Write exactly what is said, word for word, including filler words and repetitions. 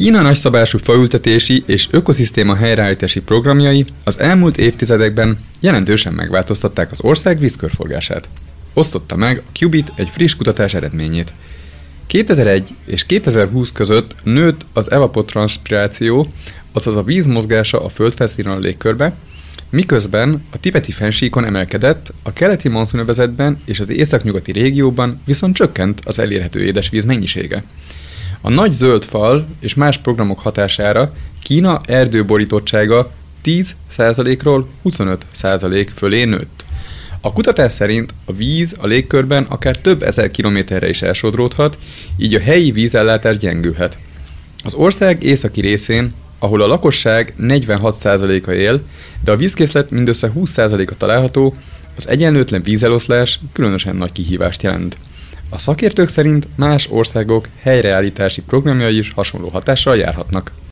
Kína nagyszabású faültetési és ökoszisztéma helyreállítási programjai az elmúlt évtizedekben jelentősen megváltoztatták az ország vízkörforgását. Osztotta meg a Cubit egy friss kutatás eredményét. kétezer-egy és kétezer-húsz között nőtt az evapotranspiráció, azaz a víz mozgása a földfelszínen a légkörbe, miközben a tibeti fennsíkon emelkedett, a keleti monszunövezetben és az északnyugati régióban viszont csökkent az elérhető édesvíz mennyisége. A nagy zöld fal és más programok hatására Kína erdőborítottsága tíz százalékról huszonöt százalék fölé nőtt. A kutatás szerint a víz a légkörben akár több ezer kilométerre is elsodródhat, így a helyi vízellátás gyengülhet. Az ország északi részén, ahol a lakosság negyvenhat százaléka él, de a vízkészlet mindössze húsz százaléka található, az egyenlőtlen vízeloszlás különösen nagy kihívást jelent. A szakértők szerint más országok helyreállítási programjai is hasonló hatással járhatnak.